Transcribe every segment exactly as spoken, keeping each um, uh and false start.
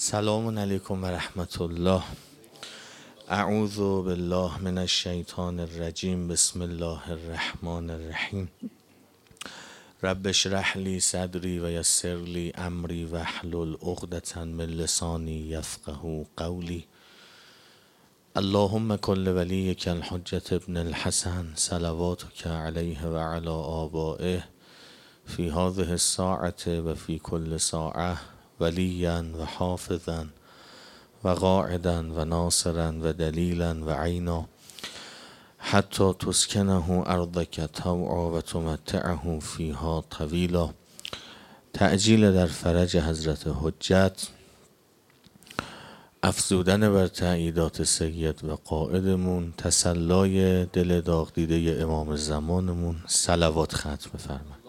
سلام علیکم و رحمت الله. اعوذ بالله من الشیطان الرجیم. بسم الله الرحمن الرحیم. رب اشرح لی صدری و یسر لی امری واحلل عقدة من لسانی یفقهوا قولی. اللهم کن لولیک الحجة ابن الحسن صلواتک علیه و علی آبائه فی هذه الساعة و فی کل ساعة ولیا و حافظا و قاعدا و ناصرا و دلیلا و عینا حتی تسکنه ارضک طوعا و تمتعه فیها طویلا. تعجیل در فرج حضرت حجت، افزودن بر تأییدات سید و قائدمون، تسلای دل داغ دیده امام زمانمون. صلوات ختم بفرمایید.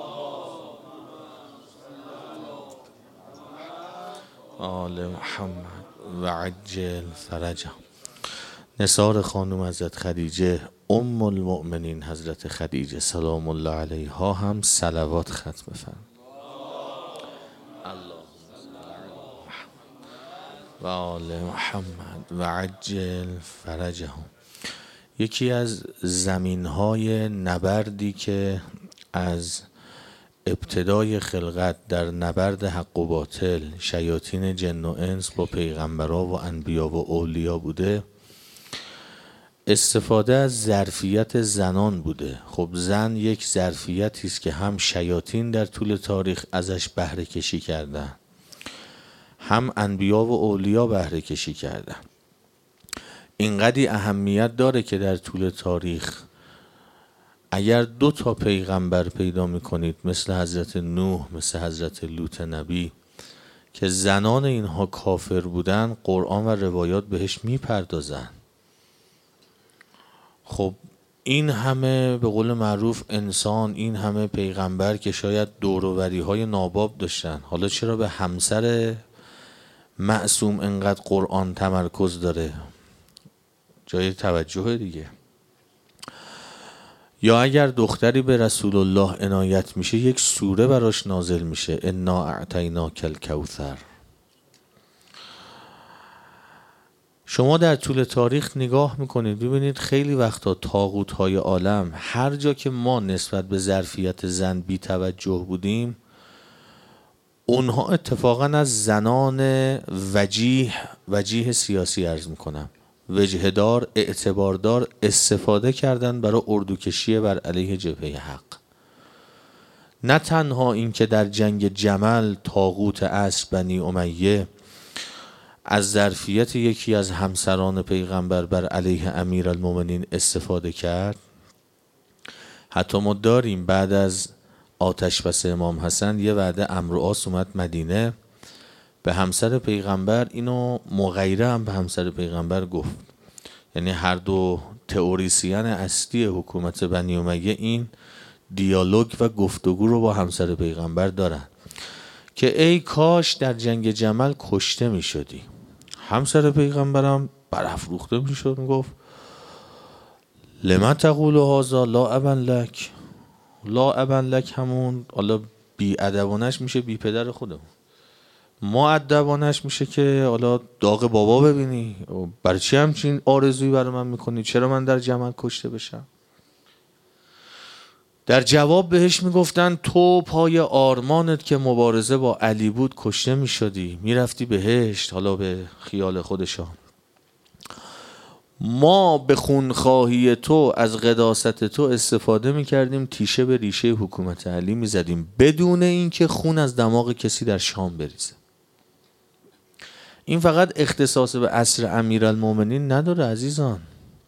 آل محمد و عجل فرجهم. نثار خانم حضرت خدیجه ام المؤمنین حضرت خدیجه سلام الله علیها هم صلوات ختم بفرمایید. و آل محمد و عجل فرجهم. یکی از زمینهای نبردی که از ابتدای خلقت در نبرد حق و باطل شیاطین جن و انس با پیغمبرا و انبیا و اولیا بوده، استفاده از ظرفیت زنان بوده. خب زن یک ظرفیتی است که هم شیاطین در طول تاریخ ازش بهره کشی کردن، هم انبیا و اولیا بهره کشی کردن. اینقدی اهمیت داره که در طول تاریخ اگر دو تا پیغمبر پیدا میکنید مثل حضرت نوح، مثل حضرت لوط نبی که زنان اینها کافر بودن، قرآن و روایات بهش میپردازن. خب این همه به قول معروف انسان، این همه پیغمبر که شاید دور و بری های ناباب داشتن، حالا چرا به همسر معصوم انقدر قرآن تمرکز داره؟ جای توجه دیگه. یا اگر دختری به رسول الله عنایت میشه، یک سوره براش نازل میشه، انا اعطیناک الکوثر. شما در طول تاریخ نگاه میکنید ببینید خیلی وقتا طاغوت های عالم، هر جا که ما نسبت به ظرفیت زن بی توجه بودیم، اونها اتفاقا از زنان وجیه وجیه سیاسی عرض میکنم وجهدار، اعتباردار استفاده کردن برای اردوکشی بر علیه جبهه حق. نه تنها این که در جنگ جمل طاغوت عصر بنی امیه از ظرفیت یکی از همسران پیغمبر بر علیه امیرالمومنین استفاده کرد، حتی ما داریم بعد از آتش بس امام حسن یه وعده عمرو و عاص اومد مدینه، به همسر پیغمبر اینو مغیره هم به همسر پیغمبر گفت. یعنی هر دو تئوریسین اصلی حکومت بنی امیه این دیالوگ و گفتگو رو با همسر پیغمبر دارن که ای کاش در جنگ جمل کشته می شدی. همسر پیغمبرم برافروخته می شد، می گفت لما تقول هذا لا ابا لک. لا ابا لک همون حالا بی ادبانش میشه بی پدر خودمون، مؤدبانش میشه که حالا داغ بابا ببینی، برای چی همچین آرزویی برای من میکنی؟ چرا من در جمل کشته بشم؟ در جواب بهش میگفتن تو پای آرمانت که مبارزه با علی بود کشته میشدی، میرفتی بهشت. حالا به خیال خودشان ما به خونخواهی تو از قداست تو استفاده میکردیم، تیشه به ریشه حکومت علی میزدیم بدون اینکه خون از دماغ کسی در شام بریزه. این فقط اختصاص به عصر امیرالمومنین نداره عزیزان.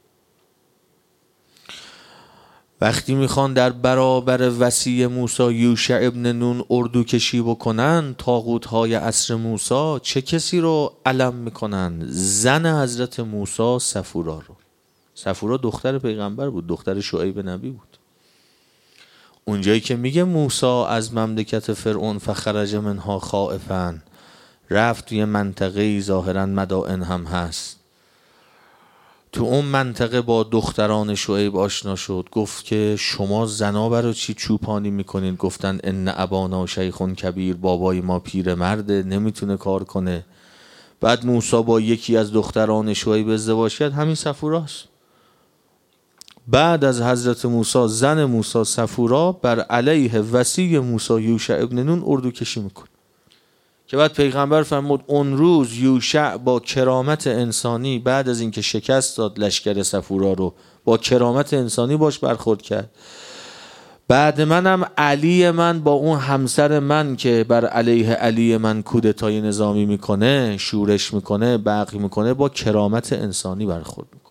وقتی میخوان در برابر وصی موسی یوشع ابن نون اردو کشی بکنن، طاغوت های عصر موسی چه کسی رو علم میکنن؟ زن حضرت موسی صفورا رو. صفورا دختر پیغمبر بود، دختر شعیب نبی بود. اونجایی که میگه موسی از مملکت فرعون فخرج منها خائفا، رفت توی منطقه‌ای ظاهراً مدائن هم هست، تو اون منطقه با دختران شعیب آشنا شد، گفت که شما زنا برای چی چوپانی میکنین؟ گفتن ان ابانا شیخ کبیر، بابای ما پیر مرده نمیتونه کار کنه. بعد موسی با یکی از دختران شعیب ازدواج کرد، همین صفوراست. بعد از حضرت موسی زن موسی صفورا بر علیه وصی موسی یوشع ابن نون اردو کشی میکنه که بعد پیغمبر فرمود اون روز یوشع با کرامت انسانی بعد از اینکه شکست داد لشکر صفورا رو، با کرامت انسانی باش برخورد کرد. بعد منم علی من با اون همسر من که بر علیه علی من کودتای نظامی میکنه، شورش میکنه، بغی میکنه، با کرامت انسانی برخورد میکنه.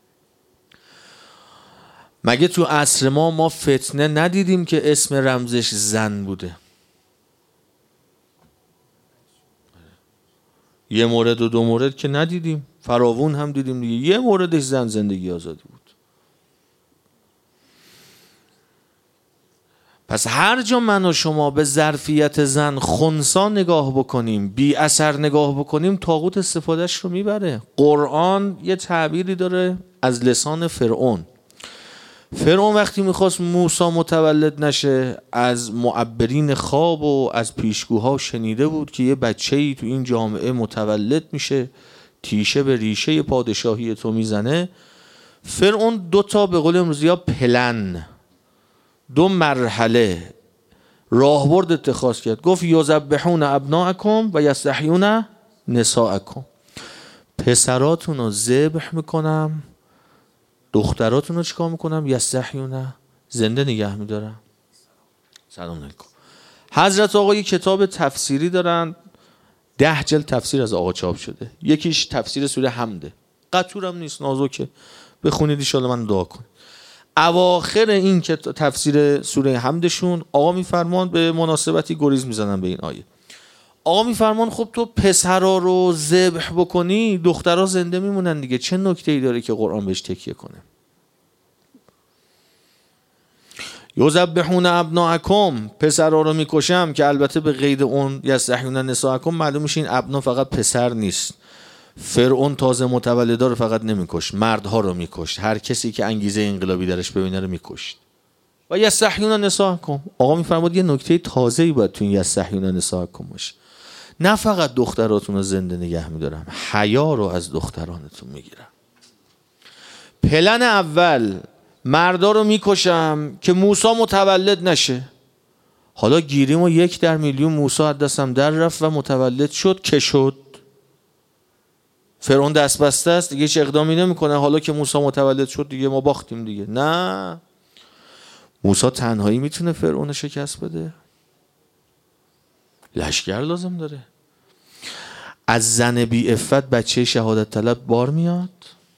مگه تو عصر ما ما فتنه ندیدیم که اسم رمزش زن بوده؟ یه مورد و دو مورد که ندیدیم، فراوون هم دیدیم دیگه. یه موردش زن زندگی آزادی بود. پس هر جا من و شما به ظرفیت زن خنثی نگاه بکنیم، بی اثر نگاه بکنیم، طاغوت استفادهش رو میبره. قرآن یه تعبیری داره از لسان فرعون. فرعون وقتی میخواست موسی متولد نشه، از معبرین خواب و از پیشگوها شنیده بود که یه بچه‌ای تو این جامعه متولد میشه، تیشه به ریشه پادشاهی تو میزنه. فرعون دو تا به قول امروزی ها پلن، دو مرحله راهبرد اتخاذ کرد. گفت یذبحون ابناءکم و یستحیون نساءکم، پسراتون رو ذبح میکنم، دختراتون رو چیکار میکنم؟ یستحیون، زنده نگه میدارم. سلام علیکم. حضرت آقا یک کتاب تفسیری دارن، ده جلد تفسیر از آقا چاپ شده. یکیش تفسیر سوره حمده، قطورم نیست، نازکه، بخونید ان شاءالله من دعا کنید. اواخر این که تفسیر سوره حمدشون آقا میفرمان، به مناسبتی گریز میزنن به این آیه، آقا میفرمان خب تو پسرا رو ذبح بکنی دخترها زنده میمونن دیگه، چه نکته‌ای داره که قرآن بهش تکیه کنه؟ یذبحون ابناءکم، پسرا رو میکشم، که البته به قید اون یستحیون نساءکم معلوم میشه این ابنا فقط پسر نیست. فرعون تازه متولدا رو فقط نمیکش، مردها رو میکشت، هر کسی که انگیزه انقلابی درش ببینه رو میکشت. و یستحیون نساءکم، آقا میفرماد یه نکته تازه‌ای باید تو این یستحیون نساءکم باشه، نه فقط دختراتون رو زنده نگه میدارم، حیا رو از دخترانتون میگیرم. پلن اول مردا رو میکشم که موسی متولد نشه. حالا گیریم و یک در میلیون موسی از دستم در رفت و متولد شد که شد. فرعون دست بسته است دیگه، هیچ اقدامی نمیکنه. حالا که موسی متولد شد دیگه ما باختیم دیگه. نه، موسی تنهایی میتونه فرعون شکست بده؟ لشکر لازم داره. از زن بی عفت بچه شهادت طلب بار میاد.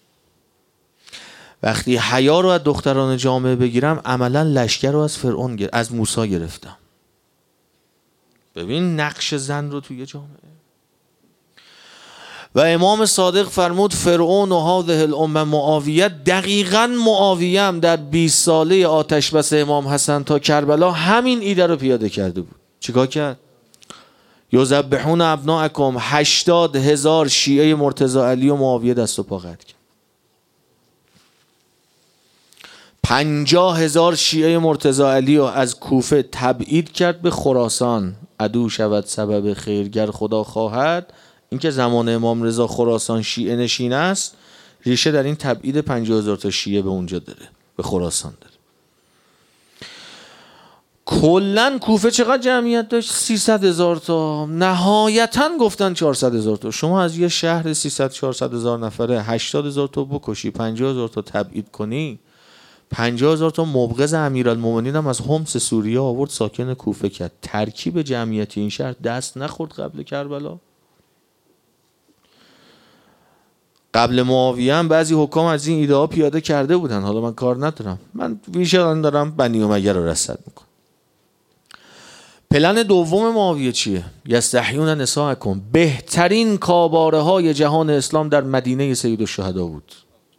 وقتی حیا رو از دختران جامعه بگیرم، عملا لشکر رو از فرعون گر... از موسی گرفتم. ببین نقش زن رو توی جامعه. و امام صادق فرمود فرعون و هذه الامه معاویه، دقیقاً معاویه هم در بیست ساله آتش بس امام حسن تا کربلا همین ایده رو پیاده کرده بود. چیکار کرد؟ یذبحون ابناءکم، هشتاد هزار شیعه مرتضی علی و معاویه دست و پا قطع کرد. پنجاه هزار شیعه مرتضی علی رو از کوفه تبعید کرد به خراسان. عدو شود سبب خیرگر خدا خواهد. این که زمان امام رضا خراسان شیعه نشین است، ریشه در این تبعید پنجاه هزار تا شیعه به اونجا داره، به خراسان داره. کلن کوفه چقدر جمعیت داشت؟ سیصد هزار تا. نهایتا گفتن چهارصد هزار تا. شما از یه شهر سیصد چهارصد هزار نفره هشتاد هزار تا بکشی، پنجاه هزار تا تبعید کنی، پنجاه هزار تا مبغض امیرالمومنین هم از حمص سوریه آورد ساکن کوفه کرد. ترکیب جمعیتی این شهر دست نخورد قبل کربلا؟ قبل معاویه هم بعضی حکام از این ایده ها پیاده کرده بودن. حالا من کار ندارم، من ویژه دارم بنی امیه رو رصد میکنم. پلن دوم معاویه چیه؟ یستحیون نساءکم. بهترین کاباره های جهان اسلام در مدینه سید الشهدا بود.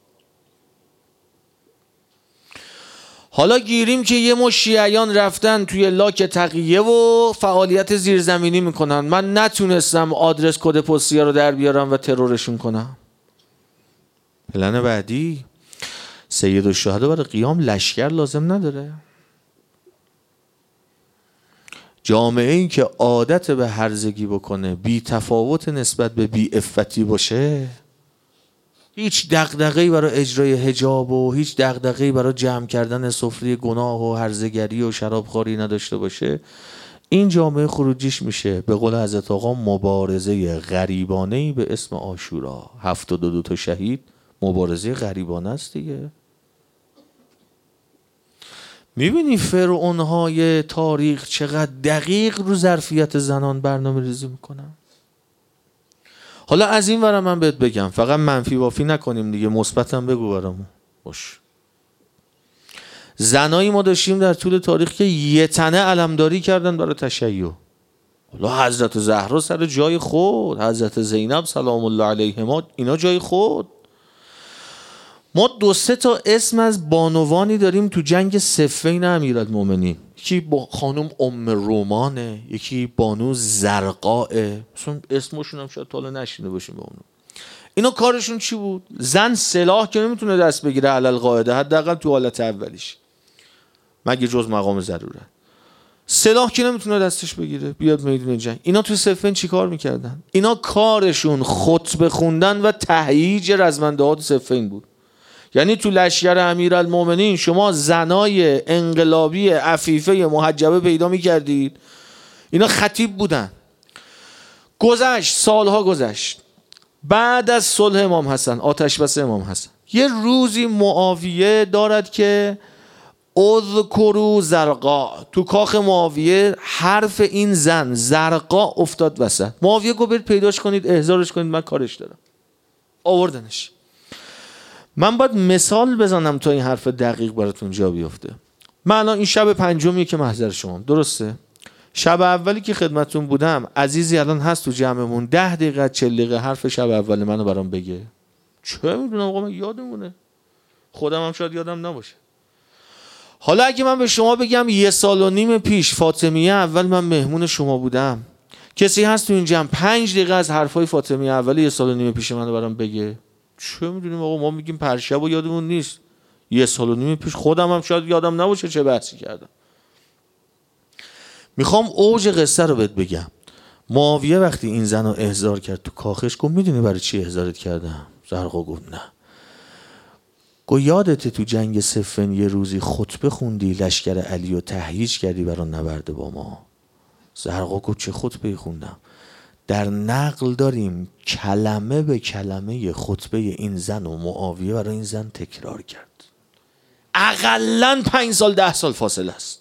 حالا گیریم که یه مش شیعیان رفتن توی لاک تقیه و فعالیت زیرزمینی میکنن. من نتونستم آدرس کد پستی رو در بیارم و ترورشون کنم. پلن بعدی، سید الشهدا برای قیام لشکر لازم نداره. جامعه ای که عادت به هرزگی بکنه، بی تفاوت نسبت به بی افتی باشه، هیچ دغدغه‌ای برای اجرای حجاب و هیچ دغدغه‌ای برای جمع کردن سفره گناه و هرزگری و شرابخواری نداشته باشه، این جامعه خروجیش میشه به قول حضرت آقا مبارزه غریبانه‌ای به اسم عاشورا. هفتاد و دو تا شهید مبارزه غریبانه است دیگه. میبینی فرعون‌های تاریخ چقدر دقیق رو ظرفیت زنان برنامه ریزی میکنن. حالا از این ورم من بهت بگم، فقط منفی بافی نکنیم دیگه، مثبتم بگو برامون. باش. زنایی ما داشتیم در طول تاریخ که یه تنه علمداری کردن برای تشیع. حالا حضرت زهرا سر جای خود، حضرت زینب سلام الله علیهما، اینا جای خود. ما دو سه تا اسم از بانوانی داریم تو جنگ صفین امیرالمومنین. یکی با خانم ام رومانه، یکی بانو زرقاء، مثلا اسمشون هم شاید تا حالا نشینده باشیم با اونو. اینا کارشون چی بود؟ زن سلاح که نمیتونه دست بگیره علل قاعده، حداقل تو حالت اولیش، مگه جز مقام ضرورت. سلاح که نمیتونه دستش بگیره بیاد میدون جنگ. اینا تو صفین چی کار میکردن؟ اینا کارشون خطبه خوندن و تهییج رزمنده‌ها تو صفین بود. یعنی تو لشکر امیرالمومنین شما زنای انقلابی عفیفه محجبه پیدا میکردید، اینا خطیب بودن. گذشت، سالها گذشت، بعد از صلح امام حسن، آتش بس امام حسن، یه روزی معاویه دارد که اذکروا زرقاء، تو کاخ معاویه حرف این زن زرقاء افتاد وسط. معاویه گفت برید پیداش کنید، احضارش کنید، من کارش دارم. آوردنش. من باید مثال بزنم تا این حرف دقیق براتون جا بیفته. من الان این شب پنجمیه که محضر شما، درسته؟ شب اولی که خدمتون بودم، عزیزی الان هست تو جمعمون ده دقیقه چهل دقیقه حرف شب اول منو برام بگه؟ چه میدونم آقا، من یادمونه، خودم هم شاید یادم نباشه. حالا اگه من به شما بگم یه سال و نیم پیش فاطمیه اول من مهمون شما بودم، کسی هست تو این جمع پنج دقیقه از حرفای فاطمیه اول یه سال و نیم پیش منو برام بگه؟ چه میدونیم آقا، ما میگیم پرشب و یادمون نیست، یه سال و نیم پیش خودم هم شاید یادم نباشه چه بحثی کردم. میخوام اوج قصه رو بهت بگم. معاویه وقتی این زن رو احضار کرد تو کاخش، گفت میدونی برای چی احضارت کردم؟ زرقا گفت نه. گفت یادته تو جنگ صفین یه روزی خطبه خوندی، لشکر علی رو تهییج کردی برای نبرد با ما؟ زرقا گفت چه خطبه خوندم؟ در نقل داریم کلمه به کلمه خطبه این زن و معاویه برای این زن تکرار کرد. اقلن پنج سال ده سال فاصله است.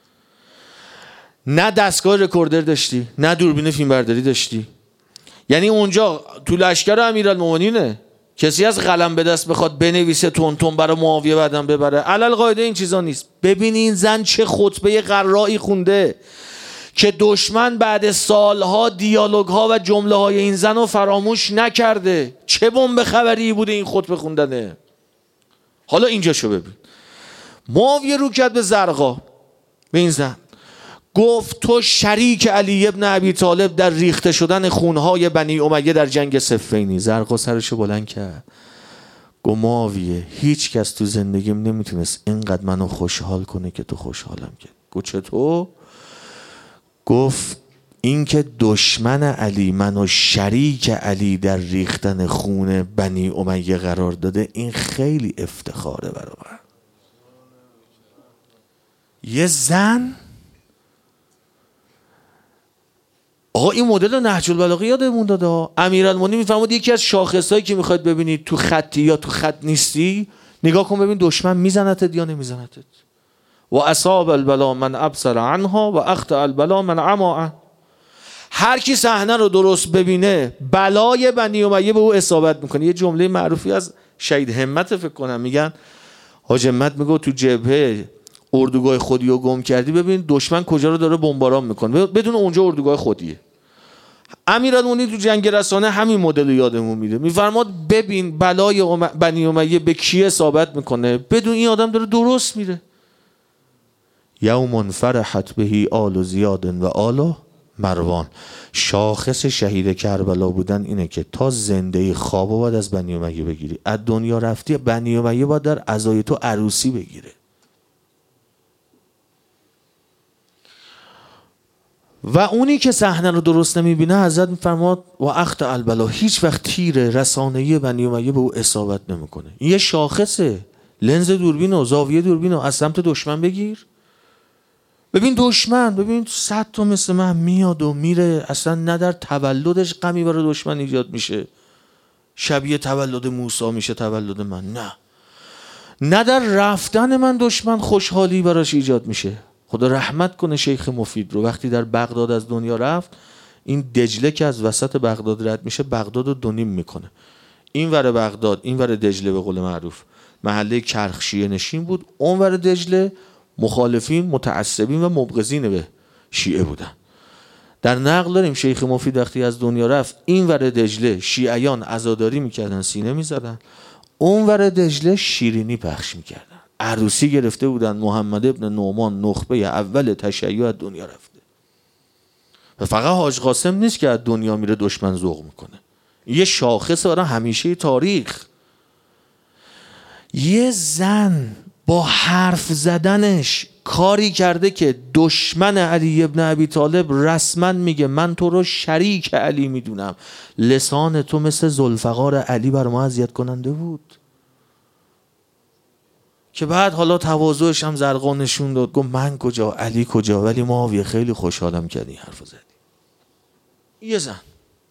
نه دستگاه رکوردر داشتی، نه دوربین فیلم برداری داشتی. یعنی اونجا تو لشکر امیرالمومنینه، کسی از قلم به دست بخواد بنویسه تون تون برای معاویه بعدم ببره؟ علل قاعده این چیزا نیست. ببین این زن چه خطبه قرایی خونده که دشمن بعد سالها دیالوگ ها و جمله های این زن رو فراموش نکرده. چه بمب خبری بوده این خطبه خوندنه. حالا اینجا شو ببین. معاویه رو کرد به زرقا، به این زن، گفت تو شریک علی ابن ابی طالب در ریخته شدن خونهای بنی امیه در جنگ صفینی. زرقا سرشو بلند کرد، گفت معاویه هیچ کس تو زندگیم نمیتونست اینقدر منو خوشحال کنه که تو خوشحالم کرد. گفت چطور؟ گفت این که دشمن علی منو شریک علی در ریختن خون بنی امیه قرار داده، این خیلی افتخاره برای من. یه زن. آقا این مدل نهج البلاغه یادمون داده. امیرالمومنین میفرماد یکی از شاخصایی که میخواید ببینید تو خطی یا تو خط نیستی، نگاه کن ببین دشمن میزنتت یا نمیزنتت. و اصاب البلا من ابصر عنها و اخطا البلا من عما. هر کی صحنه رو درست ببینه بلای بنی امیه به او اصابت میکنه. یه جمله معروفی از شهید همت فکر کنم، میگن حاج همت میگه تو جبهه اردوگاه خودی رو گم کردی، ببین دشمن کجا رو داره بمباران میکنه، بدون اونجا اردوگاه خودیه. امیرالمومنین تو جنگ رسانه همین مدل یادمون میده، میفرماد ببین بلای بنی امیه به کی اصابت میکنه، بدون این آدم داره درست میره. یوم فرحت بهی آل زیاد و آل مروان. شاخص شهید کربلا بودن اینه که تا زنده خوابو باید از بنی امیه بگیری، از دنیا رفتی بنی امیه باید در عزای تو عروسی بگیره. و اونی که صحنه رو درست نمیبینه حضرت میفرماد و اخت البلا، هیچ وقت تیر رسانه‌ای بنی امیه به او اصابت نمیکنه. این یه شاخصه، لنز دوربین و زاویه دوربین رو از سمت دشمن بگیر، ببین دشمن، ببین صد تا مثل من میاد و میره، اصلا نه در تولدش غمی برای دشمن ایجاد میشه شبیه تولد موسی میشه تولد من، نه نه در رفتن من دشمن خوشحالی براش ایجاد میشه. خدا رحمت کنه شیخ مفید رو، وقتی در بغداد از دنیا رفت، این دجله که از وسط بغداد رد میشه بغداد رو دو نیم میکنه. این ور بغداد، این ور دجله به قول معروف محله کرخشیه نشین بود، اون ور دجله مخالفین متعصبین و مبغضین به شیعه بودن. در نقل داریم شیخ مفید وقتی از دنیا رفت، این ور دجله شیعیان عزاداری میکردن، سینه میزدن، اون ور دجله شیرینی پخش میکردن. عروسی گرفته بودن، محمد ابن نعمان نخبه اول تشیع از دنیا رفته. و فقط حاج قاسم نیست که از دنیا میره دشمن ذوق میکنه، یه شاخص برای همیشه تاریخ. یه زن با حرف زدنش کاری کرده که دشمن علی ابن ابی طالب رسما میگه من تو رو شریک علی میدونم، لسان تو مثل ذوالفقار علی بر ما اذیت کننده بود. که بعد حالا تواضعش هم زرقا نشون داد، گفت من کجا علی کجا، ولی معاویه خیلی خوشحالم کردی حرف زدی. یه زن.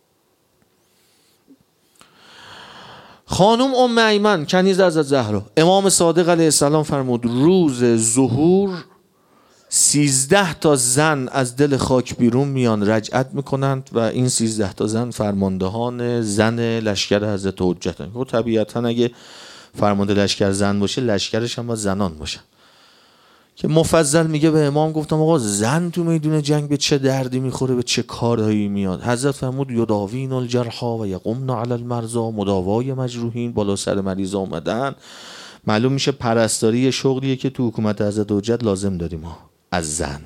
خانم ام ایمن کنیز حضرت زهرا، امام صادق علیه السلام فرمود روز ظهور سیزده تا زن از دل خاک بیرون میان رجعت میکنند و این سیزده تا زن فرماندهان زن لشکر حضرت حجتن. و طبیعتا اگه فرمانده لشکر زن باشه لشکرش هم با زنان باشه. که مفضل میگه به امام گفتم آقا زن تو میدون جنگ به چه دردی میخوره، به چه کارهایی میاد؟ حضرت فرمود یداوین الجرحا و یقومن علی المرضى، مداوای مجروحین، بالا سر مریض آمدن. معلوم میشه پرستاری شغلیه که تو حکومت حضرت حجت لازم داریم ما از زن.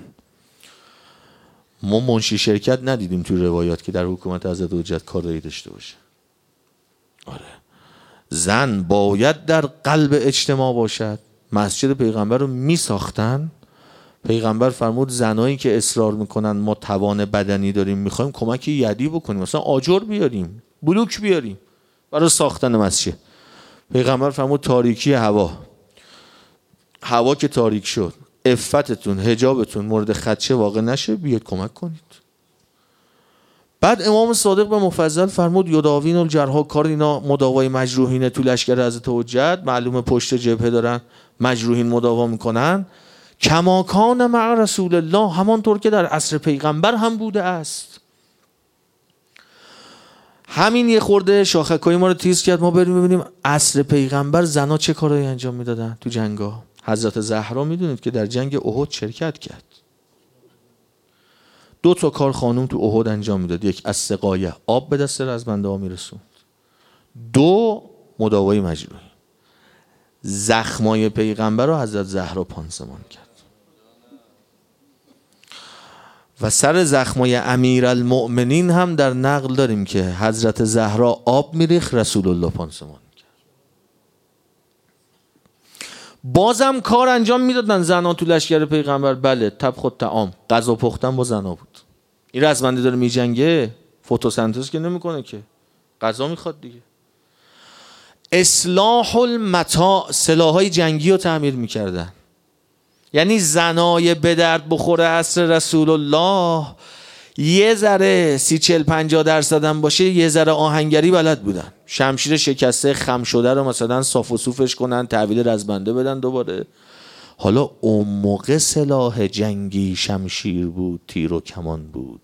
ما منشی شرکت ندیدیم تو روایات که در حکومت حضرت حجت کارایی داشته باشه. آره زن باید در قلب اجتماع باشد. مسجد پیغمبر رو می ساختن، پیغمبر فرمود زنایی که اصرار میکنن ما توان بدنی داریم میخوایم کمک یدی بکنیم، مثلا آجر بیاریم، بلوک بیاریم برای ساختن مسجد، پیغمبر فرمود تاریکی هوا، هوا که تاریک شد عفتتون حجابتون مورد خدشه واقع نشه، بیاد کمک کنید. بعد امام صادق به مفضل فرمود یداوین الجرحا، کار اینا مداوای مجروحین تو لشکر حضرت حجت، معلومه پشت جبهه دارن مجروحین مداوا میکنن، کما کان مع رسول الله، همانطور که در عصر پیغمبر هم بوده است. همین یه خورده شاخکای ما رو تیز کرد، ما بریم ببینیم عصر پیغمبر زنا چه کارایی انجام میدادن تو جنگا. حضرت زهرا میدونید که در جنگ احد شرکت کرد، دو تا کار خانم تو احد انجام میداد، یک از سقایه آب به دست رزمنده ها میرسوند، دو مداوای مجروحی. زخمای پیغمبر رو حضرت زهرا پانسمان کرد و سر زخمای امیرالمؤمنین هم در نقل داریم که حضرت زهرا آب میریخت، رسول الله پانسمان کرد. بازم کار انجام میدادن زنان تو لشکر پیغمبر، بله طبخ و طعام، غذا پختن با زنا بود. این رزمنده داره میجنگه فتوسنتز که نمیکنه که، غذا میخواد دیگه. اصلاح المتاع، سلاح‌های جنگی رو تعمیر میکردن. یعنی زنای به درد بخوره عصر رسول الله یه ذره سی چل پنجاه درصد هم باشه یه ذره آهنگری بلد بودن، شمشیر شکسته خم شده رو مثلا صاف و صوفش کنن، تحویل رزمنده بدن دوباره. حالا اون موقع سلاح جنگی شمشیر بود، تیر و کمان بود.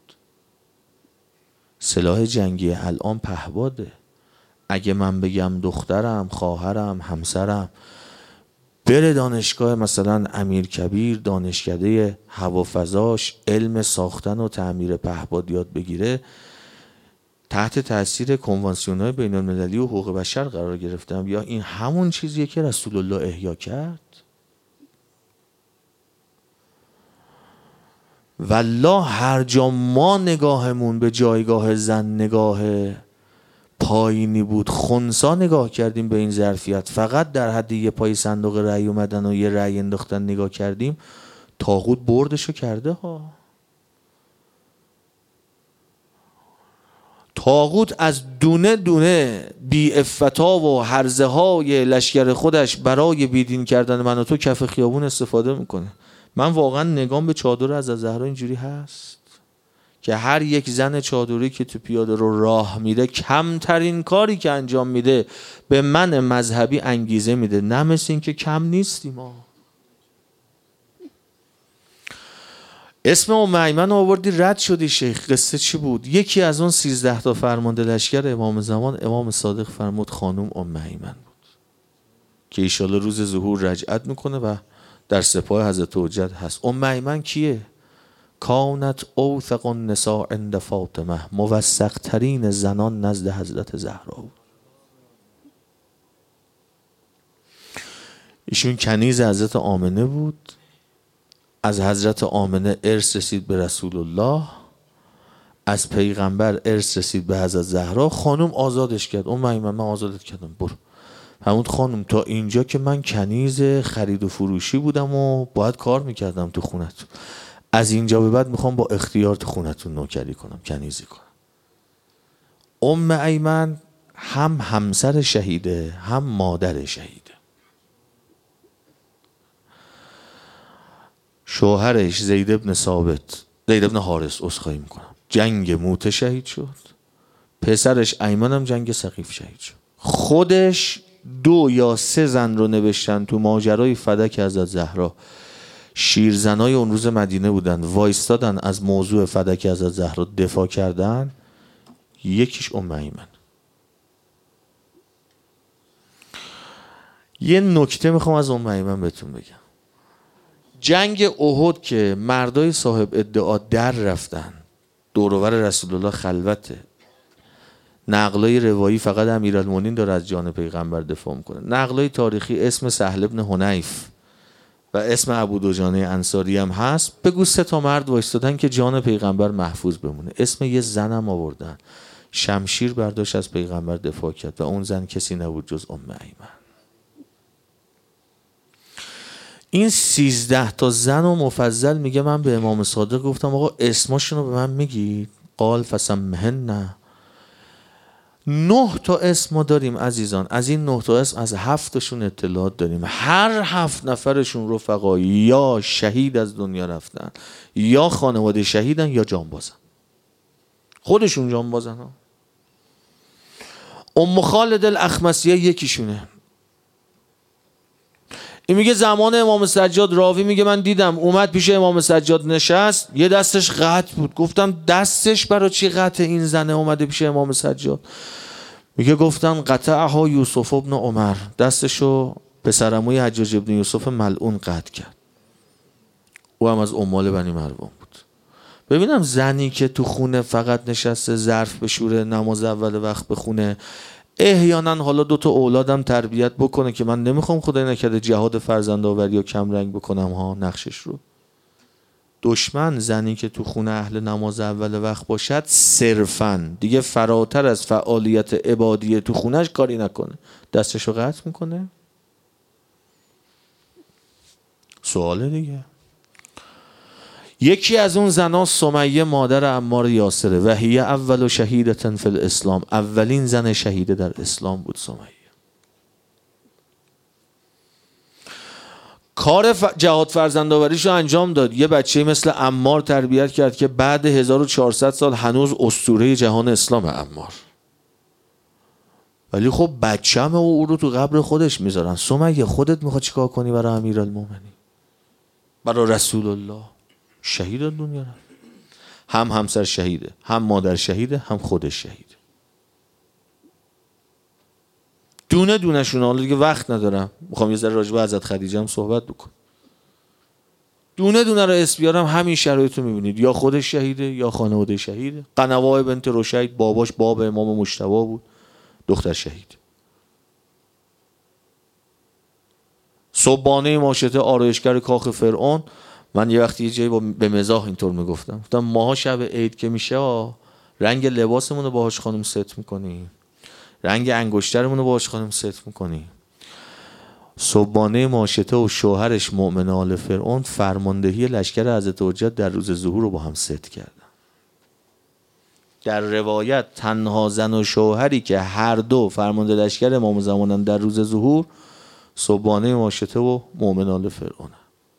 سلاح جنگی الان پهباده. اگه من بگم دخترم، خواهرم، همسرم بره دانشگاه مثلا امیرکبیر، دانشکده هوافضاش علم ساختن و تعمیر پهپاد یاد بگیره، تحت تاثیر کنوانسیون‌های بین‌المللی و حقوق بشر قرار گرفتم، یا این همون چیزیه که رسول الله احیا کرد؟ والله هر جا ما نگاهمون به جایگاه زن نگاه پایینی بود، خنثی نگاه کردیم به این ظرفیت، فقط در حد یه پای صندوق رأی اومدن و یه رأی انداختن نگاه کردیم، طاغوت بردشو کرده ها. طاغوت از دونه دونه بی افتا و هرزه های لشکر خودش برای بیدین کردن من و تو کف خیابون استفاده میکنه. من واقعا نگام به چادر از زهرا اینجوری هست که هر یک زن چادری که تو پیاده رو راه میره کمترین کاری که انجام میده به من مذهبی انگیزه میده. نه مثل این که کم نیستیم ما. اسم ام ایمن آوردی رد شدی شیخ، قصه چی بود؟ یکی از اون سیزده تا فرمانده لشکر امام زمان امام صادق فرمود خانم ام ایمن بود که ایشالا روز ظهور رجعت میکنه و در سپاه حضرت حجت هست. ام ایمن کیه؟ کانت اوثق النساء عند فاطمه، موثق ترین زنان نزد حضرت زهرا بود. ایشون کنیز حضرت آمنه بود، از حضرت آمنه ارث رسید به رسول الله، از پیغمبر ارث رسید به حضرت زهرا. خانم آزادش کرد. ام ایمن من آزادت کردم برو. همون خانم تا اینجا که من کنیز خرید و فروشی بودم و باید کار میکردم تو خونتون، از اینجا به بعد میخوام با اختیار تو خونتون نوکری کنم، کنیزی کنم. ام ایمن هم همسر شهیده هم مادر شهیده. شوهرش زید ابن ثابت زید ابن حارث اسخای میکنم جنگ موته شهید شد. پسرش ایمن هم جنگ سقیف شهید شد. خودش دو یا سه زن رو نوشتن تو ماجرای فدک حضرت زهرا. شیرزنای اون روز مدینه بودن، وایستادن از موضوع فدک حضرت زهرا دفاع کردن. یکیش ام ایمن. یه نکته میخوام از ام ایمن بهتون بگم. جنگ احد که مردای صاحب ادعا در رفتن، دور و بر رسول الله خلوته، نقلای روایی فقط امیرالمومنین داره از جان پیغمبر دفاع میکنه. نقلای تاریخی اسم سهل ابن حنیف و اسم ابو دجانه انصاری هم هست. بگو سه تا مرد وایستادن که جان پیغمبر محفوظ بمونه. اسم یه زنم آوردن، شمشیر برداشت از پیغمبر دفاع کرد و اون زن کسی نبود جز ام ایمن. این سیزده تا زن و مفضل میگه من به امام صادق گفتم آقا اسماشون رو به من میگید؟ قال فسمهن. نه نه تا اسم ما داریم عزیزان. از این نه تا اسم از هفتشون اطلاعات داریم. هر هفت نفرشون رفقا یا شهید از دنیا رفتن، یا خانواده شهیدن، یا جانبازن. خودشون جانبازن ها. ام خالد الاخمسیه یکیشونه. این میگه زمان امام سجاد، راوی میگه من دیدم اومد پیش امام سجاد نشست، یه دستش قطع بود. گفتم دستش برای چی قطع این زنه اومده پیش امام سجاد؟ میگه گفتن قطعها یوسف ابن عمر، دستشو پسرعموی حجاج ابن یوسف ملعون قطع کرد. او هم از اموال بنی مروان بود. ببینم زنی که تو خونه فقط نشسته ظرف بشوره، نماز اول وقت بخونه، احیانا حالا دوتا اولادم تربیت بکنه که من نمیخوام خدای نکرده جهاد فرزندآوری یا کم رنگ بکنم ها نقشش رو. دشمن زنی که تو خونه اهل نماز اول وقت باشد صرفاً دیگه فراتر از فعالیت عبادی تو خونهش کاری نکنه، دستشو قطع میکنه. سواله دیگه. یکی از اون زنا سمیه مادر عمار یاسره و هی اول شهیدة فی الاسلام، اولین زن شهیده در اسلام بود سمیه. کار ف... جهاد فرزندآوریش رو انجام داد. یه بچه مثل عمار تربیت کرد که بعد هزار و چهارصد سال هنوز اسطوره جهان اسلام عمار. ولی خب بچه‌مه و او رو تو قبر خودش میذارن. سمیه خودت میخواد چیکار کنی برای امیرالمومنین، برای رسول الله؟ شهید دنیا رفت. هم همسر شهیده، هم مادر شهیده، هم خودش شهیده. دونه دونه شون. حالا دیگه وقت ندارم، میخوام یه ذره راجع به حضرت خدیجه هم صحبت بکنم. دونه دونه رو اسم بیارم همین شرایط رو میبینید. یا خودش شهیده یا خانواده شهیده. قنواه بنت رشید باباش باب امام مجتبی بود، دختر شهید. صبحانه ماشطه آرایشگر کاخ فرعون. من یه وقتی یه جایی با به مزاح اینطور میگفتم، گفتم ماها شب عید که میشه رنگ لباسمون رو باهاش خانم ست میکنیم، رنگ انگشترمون رو باهاش خانم ست میکنیم. صبحانه ماشطه و شوهرش مؤمن آل فرعون فرماندهی لشکر حضرت حجت در روز ظهور رو با هم ست کردن. در روایت تنها زن و شوهری که هر دو فرمانده لشکر امام زمانن در روز ظهور صبحانه ماشطه و مؤمن آل فرعون.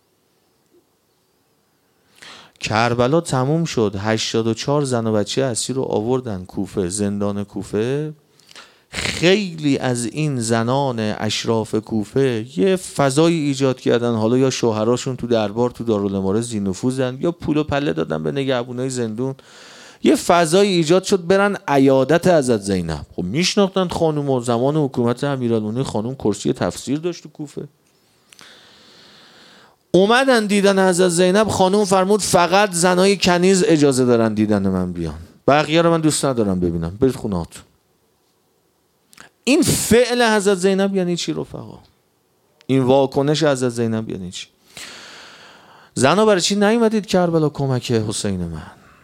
کربلا تموم شد، هشتاد و چهار زن و بچه اسیر رو آوردن کوفه، زندان کوفه. خیلی از این زنان اشراف کوفه یه فضایی ایجاد کردن، حالا یا شوهراشون تو دربار تو دارالاماره ذی‌نفوذن یا پول و پله دادن به نگهبونای زندون، یه فضایی ایجاد شد برن عیادت حضرت زینب. خب میشناختن خانم و زمان حکومت امیرالمومنین خانم کرسی تفسیر داشت تو کوفه. اومدن دیدن حضرت زینب، خانم فرمود فقط زنای کنیز اجازه دارن دیدن من بیان، بقیه رو من دوست ندارم ببینم، برید خونه‌هاتون. این فعل حضرت زینب یعنی چی رفقا؟ این واکنش حضرت زینب یعنی چی؟ زنا برای چی نیومدید کربلا کمک حسین من؟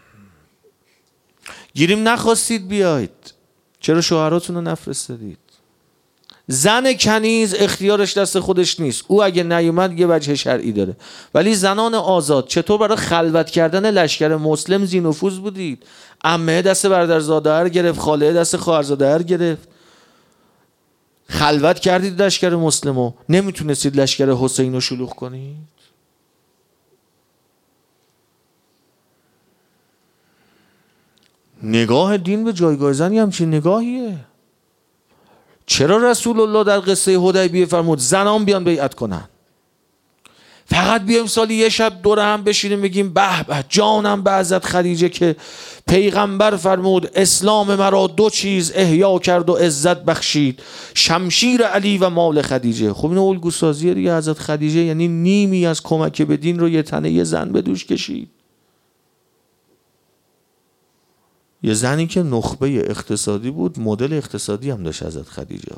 گیریم نخواستید بیاید، چرا شوهراتون رو نفرستادید؟ زن کنیز اختیارش دست خودش نیست، او اگه نیومد یه وجه شرعی داره، ولی زنان آزاد چطور برای خلوت کردن لشکر مسلم ذی‌نفوذ بودید؟ عمه دست برادرزاده رو گرفت، خاله دست خواهرزاده رو گرفت، خلوت کردید لشکر مسلمو، نمیتونستید لشکر حسین رو شلوغ کنید؟ نگاه دین به جایگاه زن یه همچین نگاهیه. چرا رسول الله در قصه حدیبیه فرمود زنان بیان بیعت کنن؟ فقط بیایم سالی یه شب دور هم بشینیم بگیم به به جانم به حضرت خدیجه که پیغمبر فرمود اسلام مرا دو چیز احیا کرد و عزت بخشید، شمشیر علی و مال خدیجه. خب این الگو سازیه دیگه. حضرت خدیجه یعنی نیمی از کمک به دین رو یه تنه یه زن به دوش کشید، یه زنی که نخبه اقتصادی بود، مدل اقتصادی هم داشت حضرت خدیجه.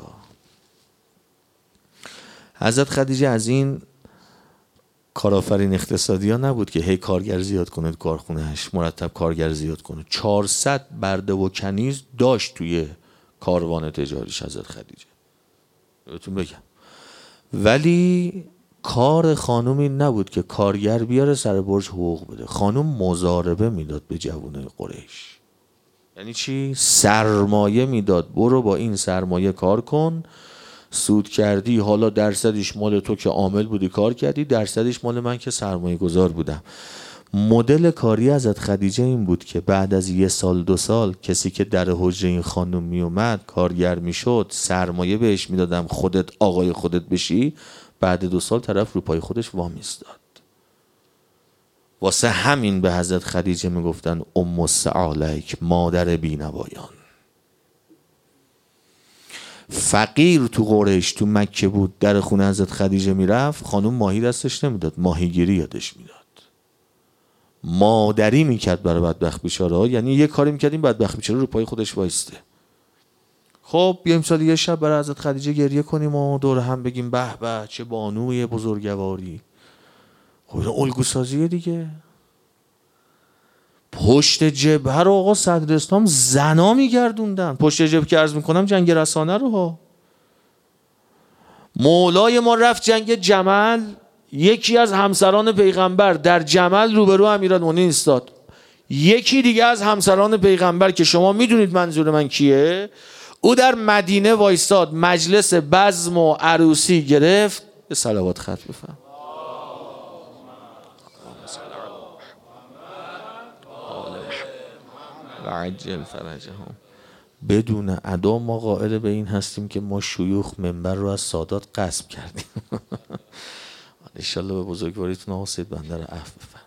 حضرت خدیجه از این کارآفرین اقتصادی ها نبود که هی کارگر زیاد کنه کارخونهش، مرتب کارگر زیاد کنه. چهارصد برده و کنیز داشت توی کاروان تجاریش حضرت خدیجه، بهتون بگم. ولی کار خانومی نبود که کارگر بیاره سر برج حقوق بده. خانوم مضاربه میداد به جوانای قریش. یعنی چی؟ سرمایه میداد، برو با این سرمایه کار کن، سود کردی حالا درصدش مال تو که عامل بودی کار کردی، درصدش مال من که سرمایه گذار بودم. مدل کاری حضرت خدیجه این بود که بعد از یه سال دو سال کسی که در حجره این خانم می اومد کارگر می شد، سرمایه بهش میدادم خودت آقای خودت بشی، بعد دو سال طرف رو پای خودش وامیستاد. واسه همین به حضرت خدیجه میگفتن ام السعالک، مادر بینوایان. فقیر تو قریش تو مکه بود، در خونه حضرت خدیجه میرفت، خانوم ماهی دستش نمیداد، ماهیگیری یادش میداد، مادری میکرد برای بدبخت بیچاره ها. یعنی یه کاری میکرد این بدبخت بیچاره رو پای خودش وایسته. خب بیایم سال یه شب برای حضرت خدیجه گریه کنیم و دور هم بگیم به به چه بانوی بزرگواری. خب الگو سازیه دیگه. پشت جبهه رو آقا صدر اسلام زنا میگردوندن. پشت جبهه که عرض میکنم جنگ رسانه رو ها. مولای ما رفت جنگ جمل، یکی از همسران پیغمبر در جمل روبرو امیرالمومنین ایستاد. یکی دیگه از همسران پیغمبر که شما میدونید منظور من کیه، او در مدینه وایستاد، مجلس بزم و عروسی گرفت. به صلوات ختم بفرم. و عجل فرجهم. بدون ادا ما قائل به این هستیم که ما شیوخ منبر رو از سادات غصب کردیم. انشالله به بزرگواریتون آقا سید بنده رو عفو بفرم.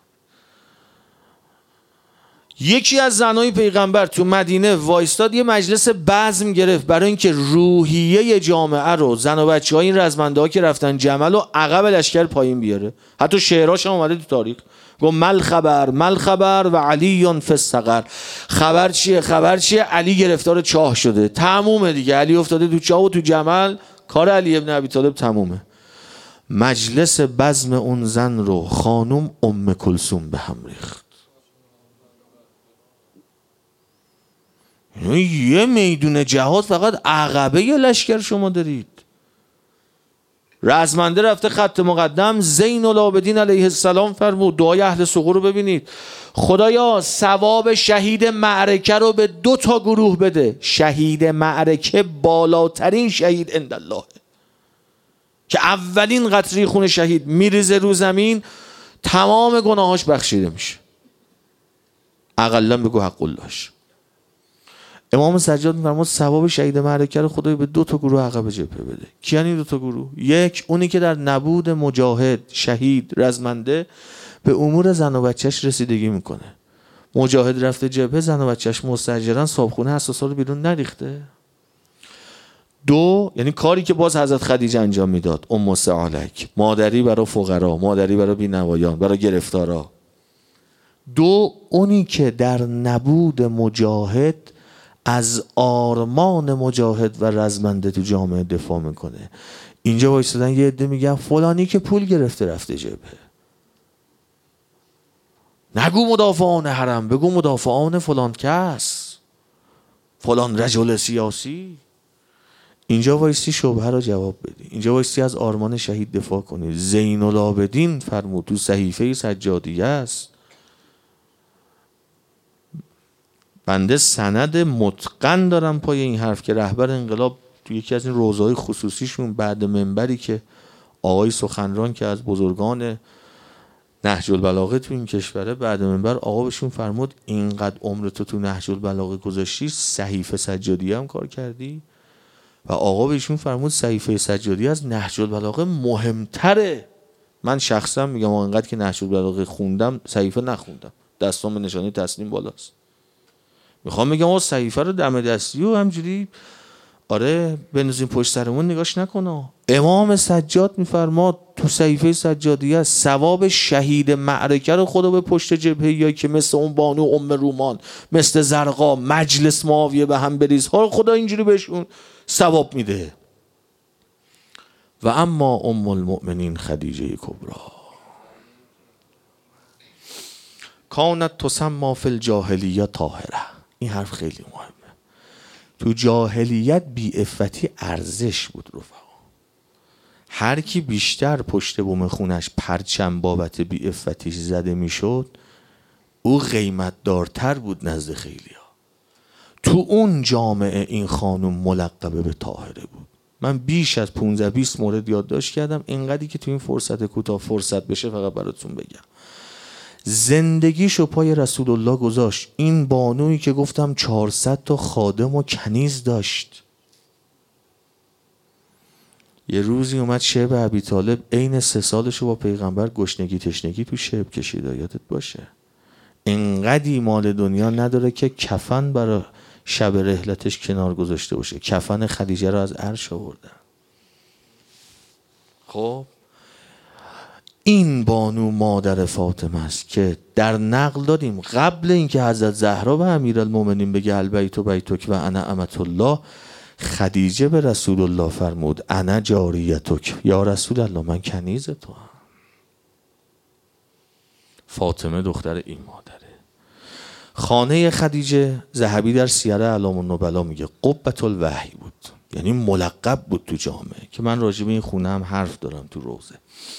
یکی از زنای پیغمبر تو مدینه وایستاد، یه مجلس بزم گرفت برای اینکه روحیه جامعه رو، زن و بچه های این رزمنده ها که رفتن جمل و عقب لشکر پایین بیاره. حتی شعراش هم اومده تو تاریخ، گفت مل خبر مل خبر و علی فی السقر. خبر چیه خبر چیه؟ علی گرفتار چاه شده، تمومه دیگه، علی افتاده تو چاه و تو جمل، کار علی ابن ابی طالب تمومه. مجلس بزم اون زن رو خانم ام کلثوم به هم ریخت. یه میدون جهاد فقط عقبه یه لشکر شما دارید. رزمنده رفته خط مقدم، زین العابدین علیه السلام فرمود دعای اهل سقور رو ببینید: خدایا ثواب شهید معرکه رو به دو تا گروه بده. شهید معرکه بالاترین شهید عندالله که اولین قطره خون شهید میریزه رو زمین، تمام گناهاش بخشیده میشه. اقلا بگو حق اللهش. امام سجاد میفرماد ثواب شهید معرکه رو خدای به دو تا گروه عقب جبهه بده. کی یعنی دو تا گروه؟ یک، اونی که در نبود مجاهد، شهید، رزمنده به امور زن و بچهش رسیدگی میکنه. مجاهد رفته جبهه، زن و بچهش مستاجرن، صابخونه حساسا رو بیرون نریخته. دو، یعنی کاری که باز حضرت خدیجه انجام میداد، ام سعالک، مادری برای فقرا، مادری برای بی‌نوایان، برای گرفتارا. دو، اونی که در نبود مجاهد از آرمان مجاهد و رزمنده تو جامعه دفاع میکنه. اینجا وایسادن یه عده میگن فلانی که پول گرفته رفته جبهه. نگو مدافعان حرم، بگو مدافعان فلان کس، فلان رجل سیاسی. اینجا وایستی شبهه رو جواب بدی، اینجا وایستی از آرمان شهید دفاع کنی. زین العابدین فرمود تو صحیفه سجادیه است. بنده سند متقن دارم پای این حرف که رهبر انقلاب تو یکی از این روزهای خصوصیشون بعد منبری که آقای سخنران که از بزرگان نهج البلاغه تو این کشوره، بعد منبر آقا بهشون فرمود اینقدر عمرتو تو نهج البلاغه گذاشتی، صحیفه سجادیه هم کار کردی؟ و آقا بهشون فرمود صحیفه سجادیه از نهج البلاغه مهمتره. من شخصا میگم اینقدر که نهج البلاغه خوندم، صحیفه نخوندم، دستام به نشانه تسلیم بالاست. میخوام بگم آقا صحیفه رو دم دستی و همجوری آره بنوزین پشت سرمون نگاش نکنه. امام سجاد میفرماد تو صحیفه سجادیه ثواب شهید معرکه رو خدا به پشت جبهه یا که مثل اون بانو ام رومان، مثل زرقا، مجلس معاویه به هم بریز ها، خدا اینجوری بهشون ثواب میده. و اما ام المؤمنین خدیجه کبری کانت تسمى فی الجاهلیه طاهره. این حرف خیلی مهمه. تو جاهلیت بی‌عفتی ارزش بود رفقا. هر کی بیشتر پشت بوم خونش پرچم بابت بی‌عفتیش زده میشد، او قیمت دارتر بود نزد خیلیا. تو اون جامعه این خانم ملقبه به طاهره بود. من بیش از پانزده بیست مورد یادداشت کردم، اینقدری که تو این فرصت کوتاه فرصت بشه فقط براتون بگم. زندگیشو پای رسول الله گذاشت. این بانویی که گفتم چهارصد تا خادم و کنیز داشت، یه روزی اومد شعب ابی طالب عین سه سالشو با پیغمبر گشنگی تشنگی تو شعب کشید، یادت باشه. اینقدی مال دنیا نداره که کفن برای شب رحلتش کنار گذاشته باشه. کفن خدیجه رو از عرش آوردن. خب این بانو مادر فاطمه است که در نقل داریم قبل اینکه حضرت زهرا به امیرالمومنین بگه البیت بیتک و انا امة الله، خدیجه به رسول الله فرمود انا جاریتک، یا رسول الله من کنیز تو هم. فاطمه دختر این مادره. خانه خدیجه ذهبی در سیر اعلام النبلا میگه قبة الوحی بود، یعنی ملقب بود تو جامعه، که من راجع به این خونه هم حرف دارم تو روزه.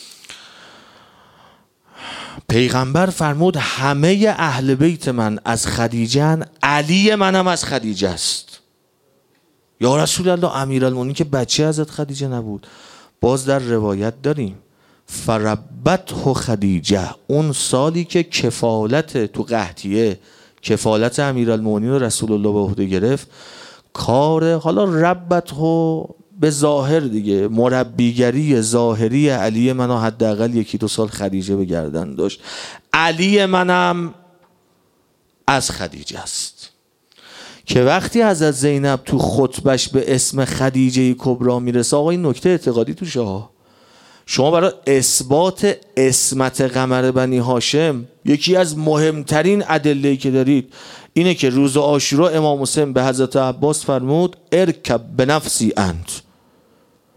پیغمبر فرمود همه اهل بیت من از خدیجه هن، علی منم از خدیجه است. یا رسول الله امیرالمومنین که بچه حضرت خدیجه نبود؟ باز در روایت داریم فربته خدیجه، اون سالی که کفالت تو قحطیه کفالت امیرالمومنین و رسول الله به عهده گرفت، کار حالا ربته به ظاهر دیگه، مربیگری ظاهری علی منو حداقل یکی دو سال خدیجه به گردن داشت. علی منم از خدیجه است. که وقتی حضرت زینب تو خطبش به اسم خدیجه کبری میرسه، آقا این نکته اعتقادی توشه ها. شما برای اثبات اسمت قمر بنی هاشم یکی از مهمترین ادله‌ای که دارید اینه که روز عاشورا امام حسین به حضرت عباس فرمود ارکب بنفسی انت.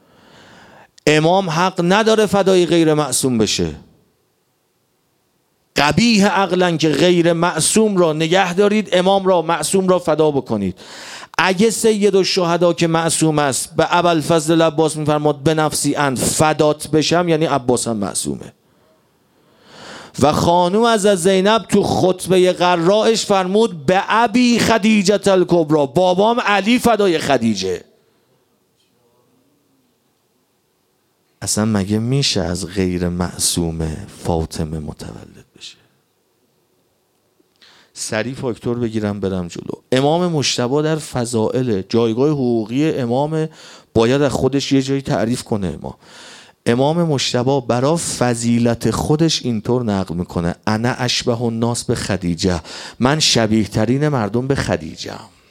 امام حق نداره فدای غیر معصوم بشه. قبیح عقلن که غیر معصوم را نگه دارید، امام را معصوم را فدا بکنید. اگه سید الشهدا که معصوم است به ابوالفضل عباس میفرماد به نفسی ان فدات بشم، یعنی عباس هم معصومه. و خانوم از زینب تو خطبه قرائش فرمود به ابی خدیجه الکبری، بابام علی فدای خدیجه. اصلا مگه میشه از غیر معصومه فاطمه متولد بشه؟ سریع فاکتور بگیرم برم جلو. امام مجتبی در فضائل، جایگاه حقوقی امام باید از خودش یه جایی تعریف کنه. ما امام مجتبی برای فضیلت خودش اینطور نقل میکنه: انا اشبه الناس به خدیجه، من شبیه ترین مردم به خدیجه.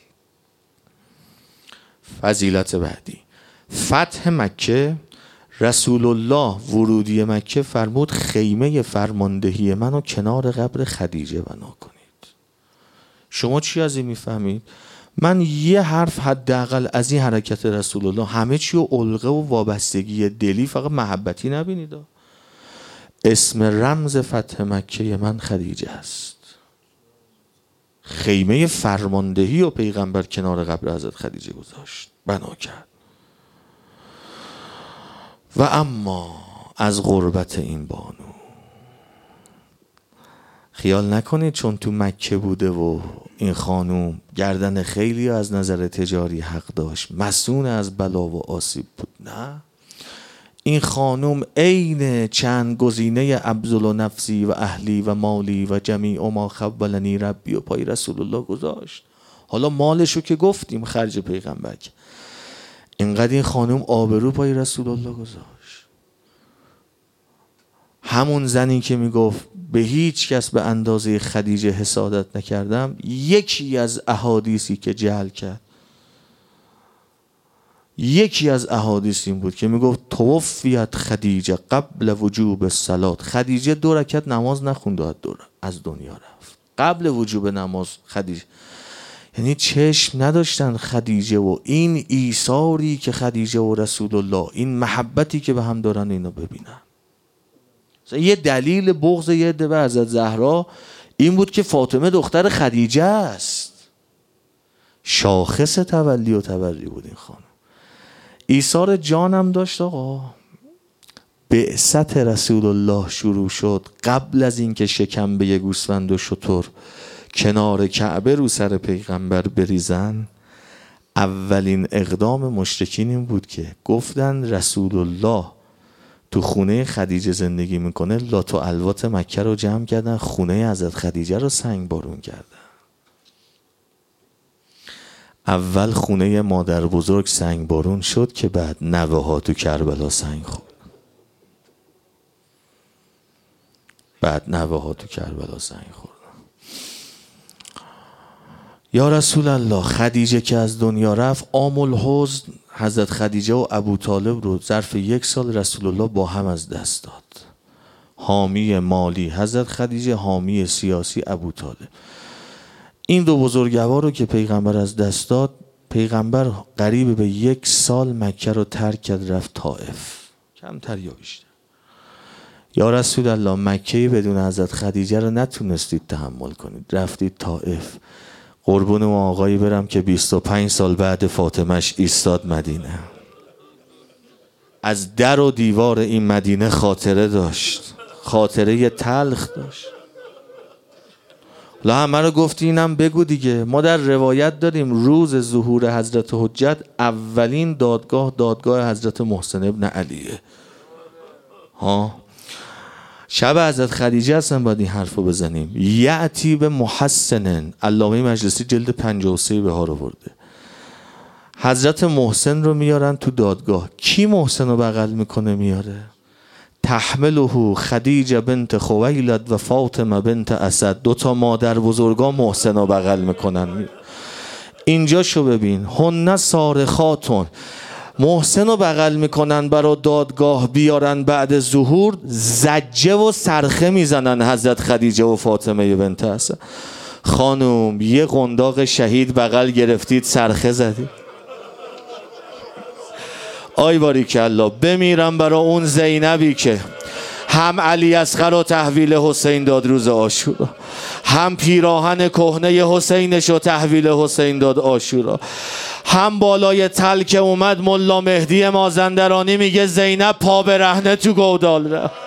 فضیلت بعدی، فتح مکه، رسول الله ورودی مکه فرمود خیمه فرماندهی منو کنار قبر خدیجه بنا کنید. شما چی از این میفهمید؟ من یه حرف حداقل از این حرکت رسول الله، همه چی و علقه و وابستگی دلی، فقط محبتی نبینید. اسم رمز فتح مکه من خدیجه است. خیمه فرماندهی و پیغمبر کنار قبر حضرت خدیجه گذاشت، بنا کرد. و اما از غربت این بانو خیال نکنید چون تو مکه بوده و این خانوم گردن خیلی از نظر تجاری حق داشت، مسئول از بلا و آسیب بود. نه، این خانوم عین چند گزینه ابذل و نفسی و اهلی و مالی و جمیع ما خولنی ربی و پای رسول الله گذاشت. حالا مالشو که گفتیم خرج پیغمبر، اینقدر این خانوم آبرو پای رسول الله گذاشت. همون زنی که میگفت به هیچ کس به اندازه خدیجه حسادت نکردم، یکی از احادیثی که جعل کرد، یکی از احادیث این بود که میگفت توفیت خدیجه قبل وجوب الصلات، خدیجه دو رکعت نماز نخوند و از دنیا رفت قبل وجوب نماز. خدیجه یعنی چشم نداشتن خدیجه و این ایثاری که خدیجه و رسول الله، این محبتی که به هم دارن، اینو ببینن. یه دلیل بغض یه عده به حضرت زهرا این بود که فاطمه دختر خدیجه است. شاخص تولی و تبری بود این خانم. ایثار جانم داشت. آقا بعثت رسول الله شروع شد قبل از اینکه شکمبه گوسفند و شتر کنار کعبه رو سر پیغمبر بریزن. اولین اقدام مشرکین این بود که گفتن رسول الله تو خونه خدیجه زندگی میکنه، لات و الوات مکه رو جمع کردن، خونه حضرت خدیجه رو سنگ بارون کردن. اول خونه مادر بزرگ سنگ بارون شد که بعد نوه ها تو کربلا سنگ خورد. بعد نوه ها تو کربلا سنگ خورد. یا رسول الله، خدیجه که از دنیا رفت، عام الحزن حضرت خدیجه و ابو طالب رو ظرف یک سال رسول الله با هم از دست داد. حامی مالی حضرت خدیجه، حامی سیاسی ابو طالب. این دو بزرگوار رو که پیغمبر از دست داد، پیغمبر قریب به یک سال مکه رو ترک کرد، رفت طائف. کمتر یا بیشتر. یا رسول الله، مکه بدون حضرت خدیجه رو نتونستید تحمل کنید، رفتید طائف. قربون اون آقایی برم که بیست و پنج سال بعد فاطمهش ایستاد مدینه. از در و دیوار این مدینه خاطره داشت، خاطره تلخ داشت. لا همه رو گفتی، اینم بگو دیگه. ما در روایت داریم روز ظهور حضرت حجت اولین دادگاه دادگاه حضرت محسن ابن علیه. ها شب حضرت خدیجه هستن، باید این حرف رو بزنیم. یعتی به محسنن، علامه مجلسی جلد پنجاه و سه به ها رو برده. حضرت محسن رو میارن تو دادگاه. کی محسن رو بغل میکنه میاره؟ تحمله خدیجه بنت خویلد و فاطمه بنت اسد. دو تا مادر بزرگا محسن رو بغل میکنن. اینجا شو ببین، هن صارخاتون. محسن رو بغل میکنن برای دادگاه بیارن بعد ظهور، زجه و صرخه میزنن حضرت خدیجه و فاطمه بنت اسد. خانم یه قنداق شهید بغل گرفتید صرخه زدید. آی باریکالله، بمیرم برای اون زینبی که هم علی اصغر رو تحویل حسین داد روز عاشورا، هم پیراهن کهنه حسینش رو تحویل حسین داد عاشورا، هم بالای تل که اومد ملا مهدی مازندرانی میگه زینب پا برهنه تو گودال رفت.